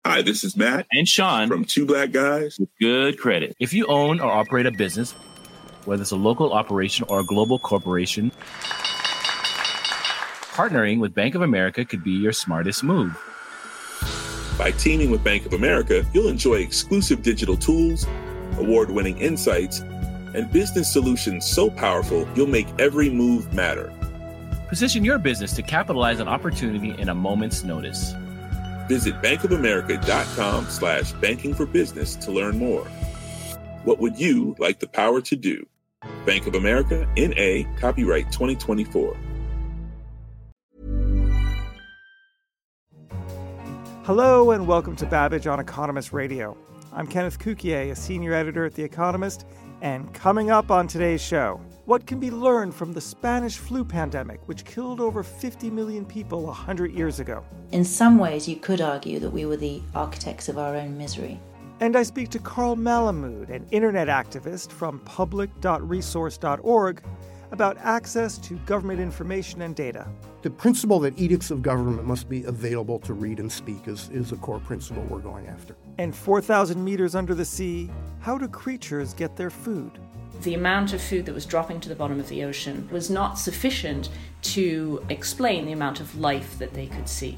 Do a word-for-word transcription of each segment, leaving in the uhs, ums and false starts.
Hi, this is Matt and Sean from Two Black Guys with Good Credit. If you own or operate a business, whether it's a local operation or a global corporation, partnering with Bank of America could be your smartest move. By teaming with Bank of America, you'll enjoy exclusive digital tools, award-winning insights, and business solutions so powerful you'll make every move matter. Position your business to capitalize on opportunity in a moment's notice. Visit bankofamerica.com slash banking for business to learn more. What would you like the power to do? Bank of America, N A, copyright twenty twenty-four. Hello and welcome to Babbage on Economist Radio. I'm Kenneth Cukier, a senior editor at The Economist, and coming up on today's show, what can be learned from the Spanish flu pandemic, which killed over fifty million people one hundred years ago? In some ways, you could argue that we were the architects of our own misery. And I speak to Carl Malamud, an internet activist from public dot resource dot org, about access to government information and data. The principle that edicts of government must be available to read and speak is, is a core principle we're going after. And four thousand meters under the sea, how do creatures get their food? The amount of food that was dropping to the bottom of the ocean was not sufficient to explain the amount of life that they could see.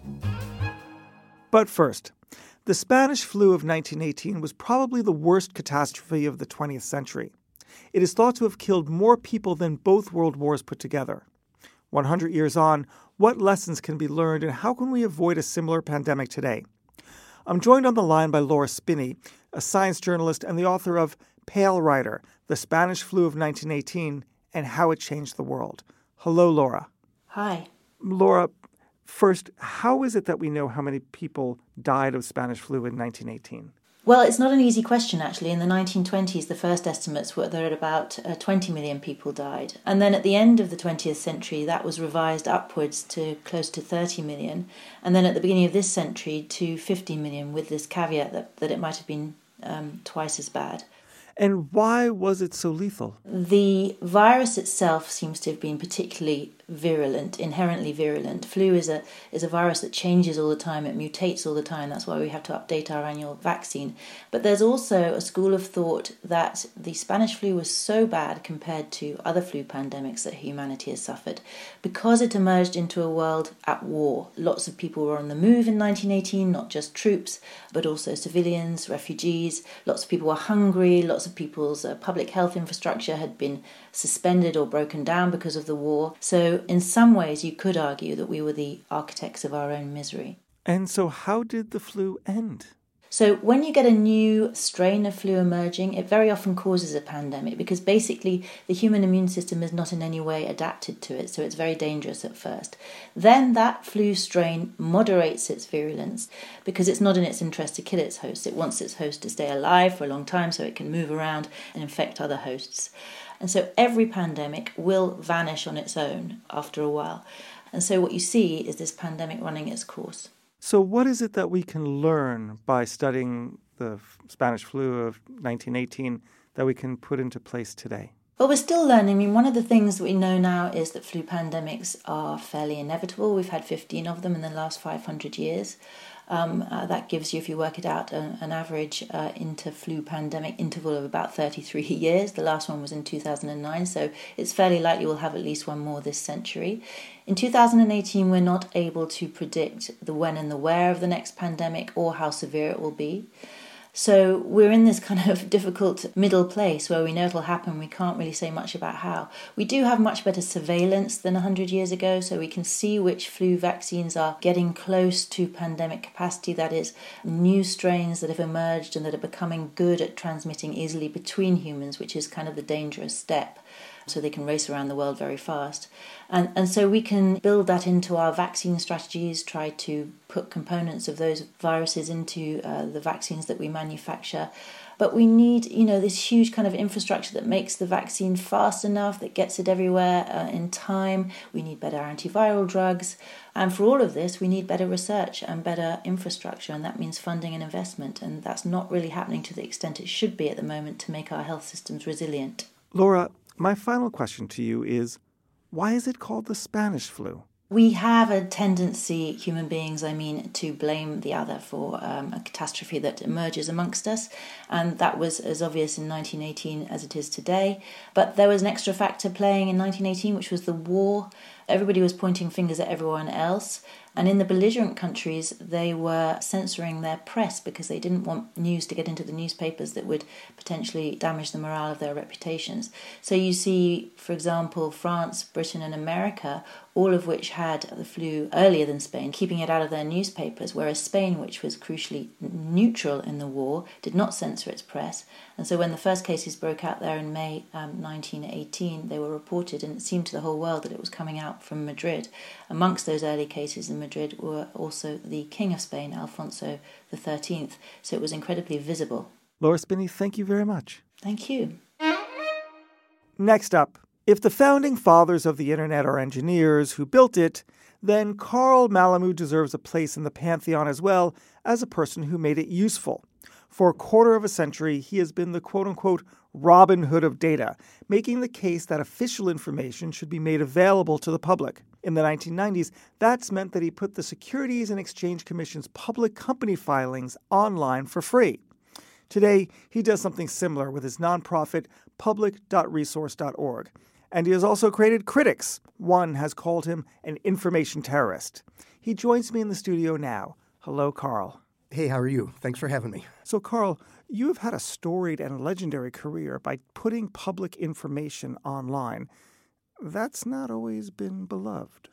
But first, the Spanish flu of nineteen eighteen was probably the worst catastrophe of the twentieth century. It is thought to have killed more people than both world wars put together. one hundred years on, what lessons can be learned and how can we avoid a similar pandemic today? I'm joined on the line by Laura Spinney, a science journalist and the author of Pale Rider, The Spanish Flu of nineteen eighteen and How It Changed the World. Hello, Laura. Hi. Laura, first, how is it that we know how many people died of Spanish flu in nineteen eighteen? Well, it's not an easy question, actually. In the nineteen twenties, the first estimates were that about uh, twenty million people died. And then at the end of the twentieth century, that was revised upwards to close to thirty million. And then at the beginning of this century to fifty million, with this caveat that, that it might have been um, twice as bad. And why was it so lethal? The virus itself seems to have been particularly virulent, inherently virulent. Flu is a is a virus that changes all the time, it mutates all the time. That's why we have to update our annual vaccine. But there's also a school of thought that the Spanish flu was so bad compared to other flu pandemics that humanity has suffered because it emerged into a world at war. Lots of people were on the move in nineteen eighteen, not just troops, but also civilians, refugees. Lots of people were hungry, lots of people's uh, public health infrastructure had been suspended or broken down because of the war. So in some ways, you could argue that we were the architects of our own misery. And so how did the flu end? So when you get a new strain of flu emerging, it very often causes a pandemic because basically the human immune system is not in any way adapted to it, so it's very dangerous at first. Then that flu strain moderates its virulence because it's not in its interest to kill its host. It wants its host to stay alive for a long time so it can move around and infect other hosts. And so every pandemic will vanish on its own after a while. And so what you see is this pandemic running its course. So what is it that we can learn by studying the Spanish flu of nineteen eighteen that we can put into place today? Well, we're still learning. I mean, one of the things that we know now is that flu pandemics are fairly inevitable. We've had fifteen of them in the last five hundred years. Um, uh, that gives you, if you work it out, a, an average uh, inter-flu pandemic interval of about thirty-three years. The last one was in two thousand nine, so it's fairly likely we'll have at least one more this century. In two thousand eighteen, we're not able to predict the when and the where of the next pandemic or how severe it will be. So we're in this kind of difficult middle place where we know it'll happen, we can't really say much about how. We do have much better surveillance than one hundred years ago, so we can see which flu vaccines are getting close to pandemic capacity, that is, new strains that have emerged and that are becoming good at transmitting easily between humans, which is kind of the dangerous step. So they can race around the world very fast. And and so we can build that into our vaccine strategies, try to put components of those viruses into uh, the vaccines that we manufacture. But we need, you know, this huge kind of infrastructure that makes the vaccine fast enough, that gets it everywhere uh, in time. We need better antiviral drugs. And for all of this, we need better research and better infrastructure, and that means funding and investment. And that's not really happening to the extent it should be at the moment to make our health systems resilient. Laura, my final question to you is, why is it called the Spanish flu? We have a tendency, human beings, I mean, to blame the other for um, a catastrophe that emerges amongst us. And that was as obvious in nineteen eighteen as it is today. But there was an extra factor playing in nineteen eighteen, which was the war. Everybody was pointing fingers at everyone else. And in the belligerent countries, they were censoring their press because they didn't want news to get into the newspapers that would potentially damage the morale of their reputations. So you see, for example, France, Britain and America, all of which had the flu earlier than Spain, keeping it out of their newspapers, whereas Spain, which was crucially neutral in the war, did not censor its press. And so when the first cases broke out there in May um, nineteen eighteen, they were reported, and it seemed to the whole world that it was coming out from Madrid. Amongst those early cases in Madrid were also the King of Spain, Alfonso the thirteenth, so it was incredibly visible. Laura Spinney, thank you very much. Thank you. Next up, if the founding fathers of the internet are engineers who built it, then Carl Malamud deserves a place in the pantheon as well as a person who made it useful. For a quarter of a century, he has been the quote-unquote Robin Hood of data, making the case that official information should be made available to the public. In the nineteen nineties, that's meant that he put the Securities and Exchange Commission's public company filings online for free. Today, he does something similar with his nonprofit public dot resource dot org. And he has also created critics. One has called him an information terrorist. He joins me in the studio now. Hello, Carl. Hey, how are you? Thanks for having me. So, Carl, you have had a storied and legendary career by putting public information online. That's not always been beloved.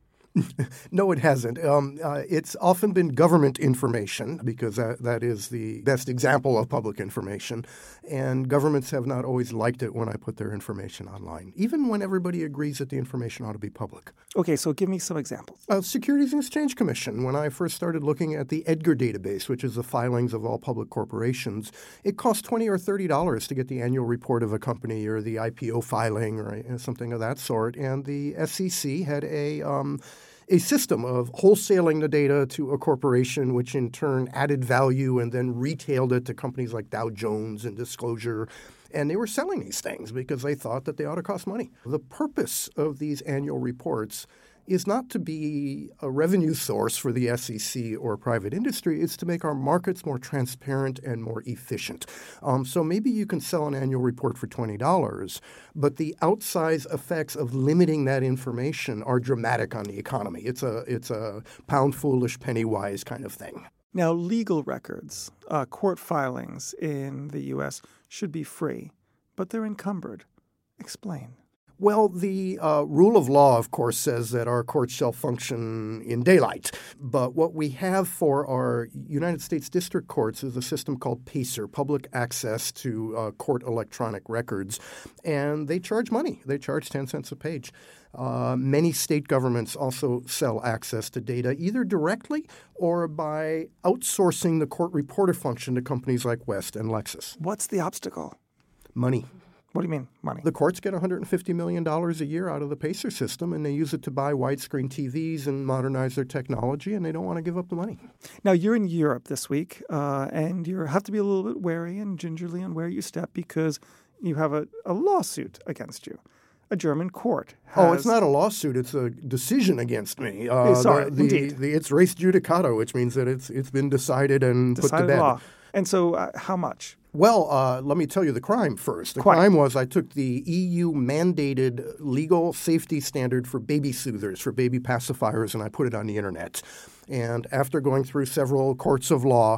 No, it hasn't. Um, uh, it's often been government information because that, that is the best example of public information. And governments have not always liked it when I put their information online, even when everybody agrees that the information ought to be public. Okay, so give me some examples. Uh, Securities and Exchange Commission, when I first started looking at the EDGAR database, which is the filings of all public corporations, it cost twenty dollars or thirty dollars to get the annual report of a company or the I P O filing or uh, something of that sort. And the S E C had a um, a system of wholesaling the data to a corporation, which in turn added value and then retailed it to companies like Dow Jones and Disclosure. And they were selling these things because they thought that they ought to cost money. The purpose of these annual reports is not to be a revenue source for the S E C or private industry. It's to make our markets more transparent and more efficient. Um, so maybe you can sell an annual report for twenty dollars, but the outsized effects of limiting that information are dramatic on the economy. It's a, it's a pound foolish, penny wise kind of thing. Now, legal records, uh, court filings in the U S should be free, but they're encumbered. Explain. Well, the uh, rule of law, of course, says that our courts shall function in daylight. But what we have for our United States district courts is a system called PACER, Public Access to uh, Court Electronic Records. And they charge money. They charge ten cents a page. Uh, many state governments also sell access to data, either directly or by outsourcing the court reporter function to companies like West and Lexis. What's the obstacle? Money. What do you mean, money? The courts get one hundred fifty million dollars a year out of the PACER system, and they use it to buy widescreen T Vs and modernize their technology, and they don't want to give up the money. Now, you're in Europe this week, uh, and you have to be a little bit wary and gingerly on where you step because you have a, a lawsuit against you. A German court has... Oh, it's not a lawsuit. It's a decision against me. Uh, Sorry, the, the, indeed. The, it's res judicata, which means that it's it's been decided and decided put to bed. Law. And so uh, how much? Well, uh, let me tell you the crime first. The Quite. crime was I took the E U-mandated legal safety standard for baby soothers, for baby pacifiers, and I put it on the internet. And after going through several courts of law,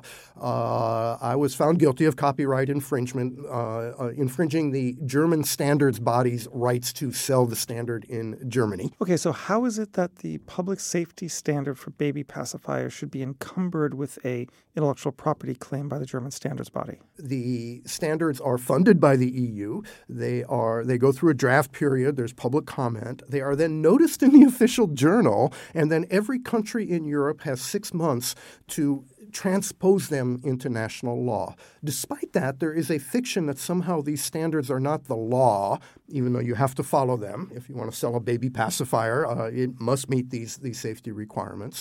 uh, I was found guilty of copyright infringement, uh, uh, infringing the German standards body's rights to sell the standard in Germany. Okay, so how is it that the public safety standard for baby pacifiers should be encumbered with a intellectual property claim by the German standards body? The standards are funded by the E U. They are they go through a draft period. There's public comment. They are then noticed in the official journal, and then every country in Europe has six months to transpose them into national law. Despite that, there is a fiction that somehow these standards are not the law, even though you have to follow them. If you want to sell a baby pacifier, uh, it must meet these, these safety requirements.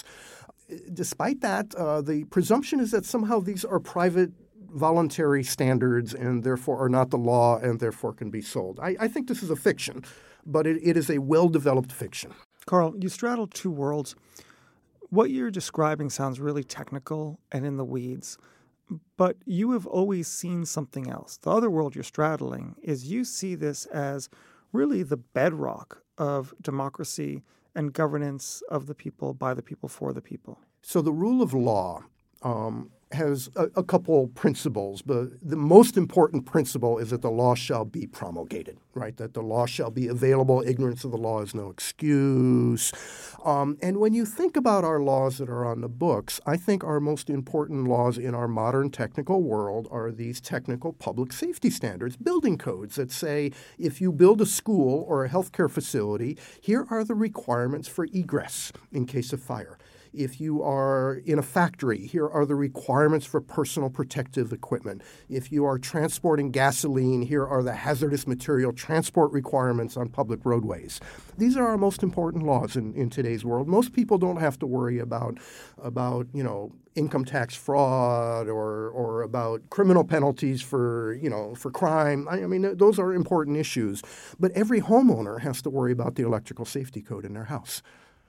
Despite that, uh, the presumption is that somehow these are private voluntary standards and therefore are not the law and therefore can be sold. I, I think this is a fiction, but it, it is a well-developed fiction. Carl, you straddle two worlds. What you're describing sounds really technical and in the weeds, but you have always seen something else. The other world you're straddling is you see this as really the bedrock of democracy and governance of the people, by the people, for the people. So the rule of law um, has a, a couple principles, but the most important principle is that the law shall be promulgated, right? That the law shall be available. Ignorance of the law is no excuse. Um, and when you think about our laws that are on the books, I think our most important laws in our modern technical world are these technical public safety standards, building codes that say if you build a school or a healthcare facility, here are the requirements for egress in case of fire. If you are in a factory, here are the requirements for personal protective equipment. If you are transporting gasoline, here are the hazardous material transport requirements on public roadways. These are our most important laws in, in today's world. Most people don't have to worry about, about you know, income tax fraud or or about criminal penalties for, you know, for crime. I, I mean, those are important issues. But every homeowner has to worry about the electrical safety code in their house.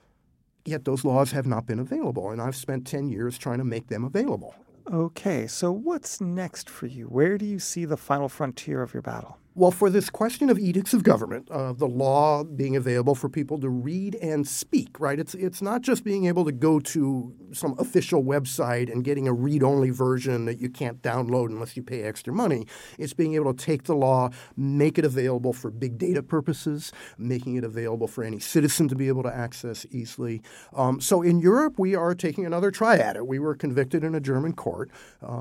Yet those laws have not been available, and I've spent ten years trying to make them available. Okay, so what's next for you? Where do you see the final frontier of your battle? Well, for this question of edicts of government, uh, the law being available for people to read and speak, right? It's it's not just being able to go to some official website and getting a read-only version that you can't download unless you pay extra money. It's being able to take the law, make it available for big data purposes, making it available for any citizen to be able to access easily. Um, so in Europe, we are taking another try at it. We were convicted in a German court,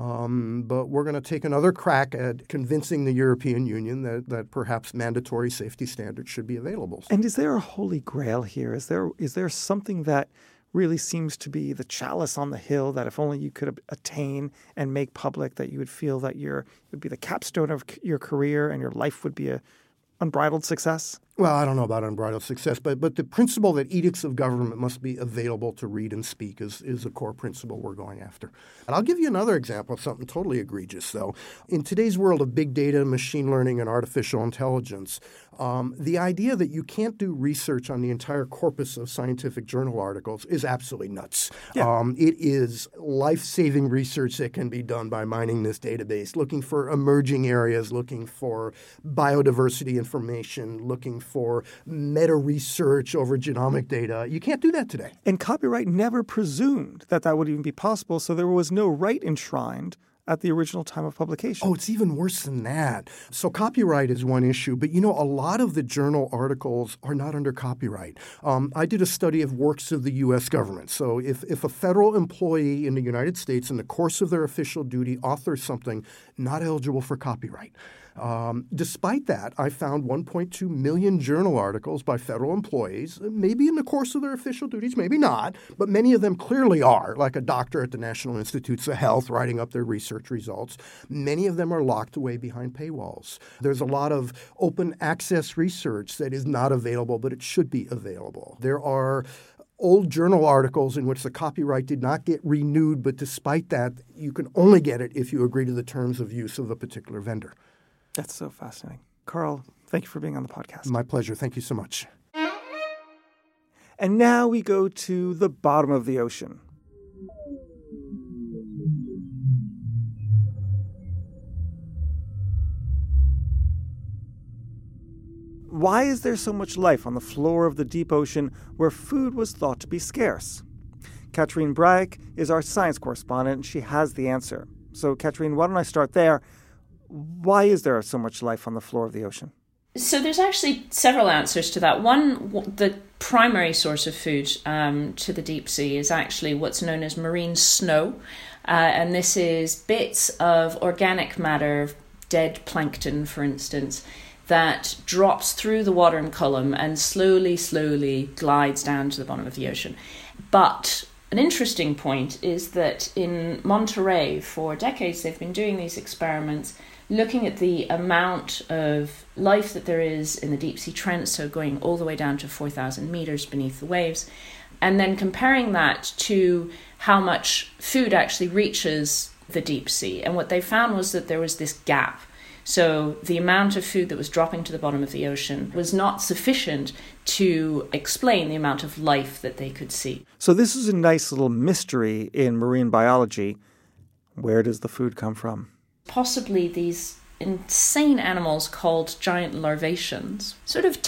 um, but we're going to take another crack at convincing the European Union that, that perhaps mandatory safety standards should be available. And is there a holy grail here? Is there is there something that really seems to be the chalice on the hill that if only you could attain and make public, that you would feel that your it would be the capstone of your career and your life would be a unbridled success? Well, I don't know about unbridled success, but but the principle that edicts of government must be available to read and speak is, is a core principle we're going after. And I'll give you another example of something totally egregious, though. In today's world of big data, machine learning, and artificial intelligence, um, the idea that you can't do research on the entire corpus of scientific journal articles is absolutely nuts. Yeah. Um, it is life-saving research that can be done by mining this database, looking for emerging areas, looking for biodiversity information, looking for meta-research over genomic data. You can't do that today. And copyright never presumed that that would even be possible, so there was no right enshrined at the original time of publication. Oh, it's even worse than that. So copyright is one issue, but you know, a lot of the journal articles are not under copyright. Um, I did a study of works of the U S government. So if, if a federal employee in the United States in the course of their official duty authors something not eligible for copyright, Um, despite that, I found one point two million journal articles by federal employees, maybe in the course of their official duties, maybe not, but many of them clearly are, like a doctor at the National Institutes of Health writing up their research results. Many of them are locked away behind paywalls. There's a lot of open access research that is not available, but it should be available. There are old journal articles in which the copyright did not get renewed, but despite that, you can only get it if you agree to the terms of use of a particular vendor. That's so fascinating. Carl, thank you for being on the podcast. My pleasure. Thank you so much. And now we go to the bottom of the ocean. Why is there so much life on the floor of the deep ocean where food was thought to be scarce? Katrine Braek is our science correspondent, and she has the answer. So, Katrine, why don't I start there? Why is there so much life on the floor of the ocean? So there's actually several answers to that. One, the primary source of food um, to the deep sea is actually what's known as marine snow. Uh, and this is bits of organic matter, dead plankton, for instance, that drops through the water column and slowly, slowly glides down to the bottom of the ocean. But an interesting point is that in Monterey, for decades, they've been doing these experiments looking at the amount of life that there is in the deep sea trench, so going all the way down to four thousand meters beneath the waves, and then comparing that to how much food actually reaches the deep sea. And what they found was that there was this gap. So the amount of food that was dropping to the bottom of the ocean was not sufficient to explain the amount of life that they could see. So this is a nice little mystery in marine biology. Where does the food come from? Possibly these insane animals called giant larvaceans, sort of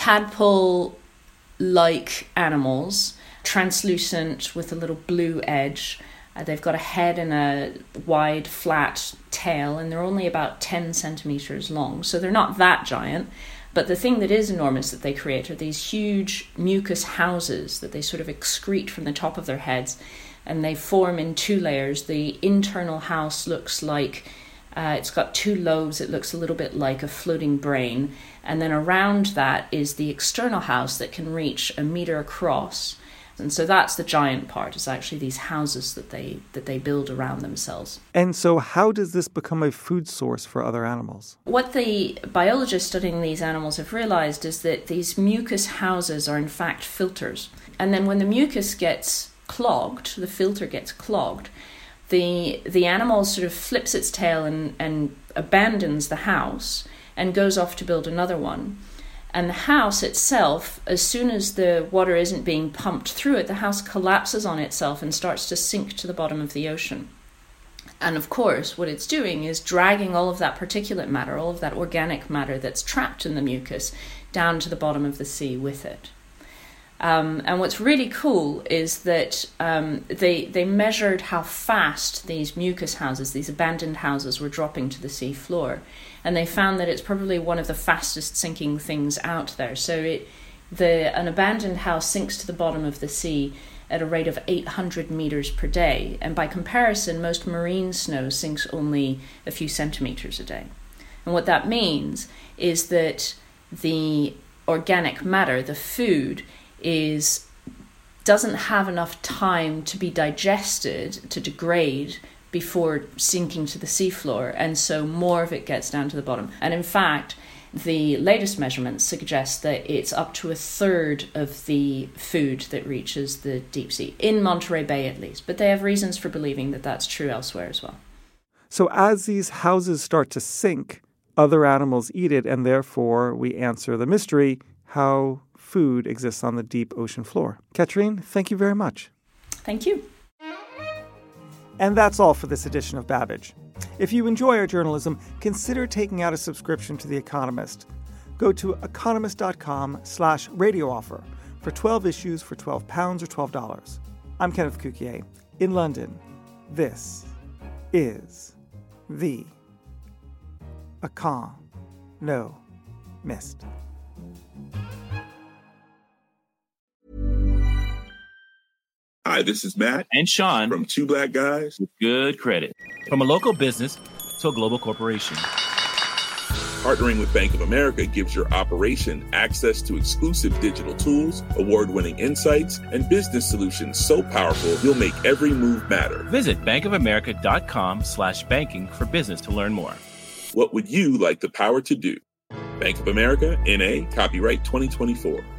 tadpole-like animals, translucent with a little blue edge. Uh, they've got a head and a wide, flat tail, and they're only about ten centimeters long, so they're not that giant. But the thing that is enormous that they create are these huge mucus houses that they sort of excrete from the top of their heads, and they form in two layers. The internal house looks like, uh, it's got two lobes, it looks a little bit like a floating brain, and then around that is the external house that can reach a meter across. And so that's the giant part, is actually these houses that they that they build around themselves. And so how does this become a food source for other animals? What the biologists studying these animals have realized is that these mucus houses are in fact filters. And then when the mucus gets clogged, the filter gets clogged, the the animal sort of flips its tail and, and abandons the house and goes off to build another one. And the house itself, as soon as the water isn't being pumped through it, the house collapses on itself and starts to sink to the bottom of the ocean. And of course, what it's doing is dragging all of that particulate matter, all of that organic matter that's trapped in the mucus, down to the bottom of the sea with it. Um, and what's really cool is that um, they they measured how fast these mucus houses, these abandoned houses, were dropping to the sea floor. And they found that it's probably one of the fastest sinking things out there. So it, the an abandoned house sinks to the bottom of the sea at a rate of eight hundred meters per day. And by comparison, most marine snow sinks only a few centimeters a day. And what that means is that the organic matter, the food, is doesn't have enough time to be digested, to degrade, before sinking to the seafloor, and so more of it gets down to the bottom. And in fact, the latest measurements suggest that it's up to a third of the food that reaches the deep sea, in Monterey Bay at least. But they have reasons for believing that that's true elsewhere as well. So as these houses start to sink, other animals eat it, and therefore we answer the mystery, how food exists on the deep ocean floor. Katrine, thank you very much. Thank you. And that's all for this edition of Babbage. If you enjoy our journalism, consider taking out a subscription to The Economist. Go to economist.com slash radio offer for twelve issues for twelve pounds or twelve dollars. I'm Kenneth Cukier in London. This is The Economist. Hi, this is Matt and Sean from Two Black Guys with Good Credit. From a local business to a global corporation, partnering with Bank of America gives your operation access to exclusive digital tools, award-winning insights, and business solutions so powerful you'll make every move matter. Visit bankofamerica.com slash banking for business to learn more. What would you like the power to do? Bank of America, N A, copyright twenty twenty-four.